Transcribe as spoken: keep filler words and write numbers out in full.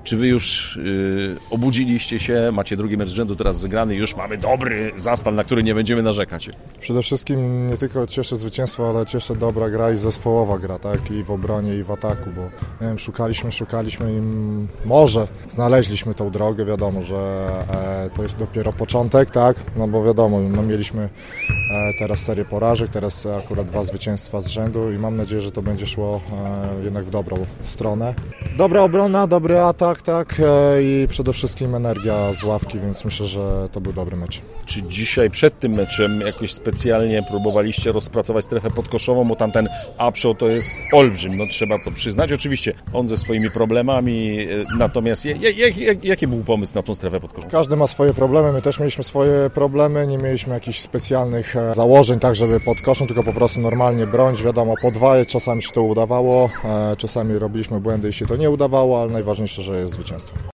Czy wy już yy, obudziliście się, macie drugi mecz z rzędu teraz wygrany, już mamy dobry zastan, na który nie będziemy narzekać? Przede wszystkim nie tylko cieszę zwycięstwo, ale cieszę dobra gra i zespołowa gra, tak? I w obronie, i w ataku, bo nie wiem, szukaliśmy, szukaliśmy i może znaleźliśmy tą drogę, wiadomo, że e, to jest dopiero początek, tak? No bo wiadomo, no mieliśmy e, teraz serię porażek, teraz akurat dwa zwycięstwa z rzędu i mam nadzieję, że to będzie szło e, jednak w dobrą stronę. Dobra obrona, dobry atak, tak, i przede wszystkim energia z ławki, więc myślę, że to był dobry mecz. Czy dzisiaj przed tym meczem jakoś specjalnie próbowaliście rozpracować strefę podkoszową, bo tamten upshow to jest olbrzym, no trzeba to przyznać. Oczywiście on ze swoimi problemami, natomiast jak, jak, jak, jaki był pomysł na tą strefę podkoszową? Każdy ma swoje problemy, my też mieliśmy swoje problemy, nie mieliśmy jakichś specjalnych założeń, tak żeby pod koszem, tylko po prostu normalnie bronić, wiadomo, po dwa, czasami się to udawało, czasami robiliśmy błędy i się to nie udawało, ale najważniejsze, że jest zwycięstwo.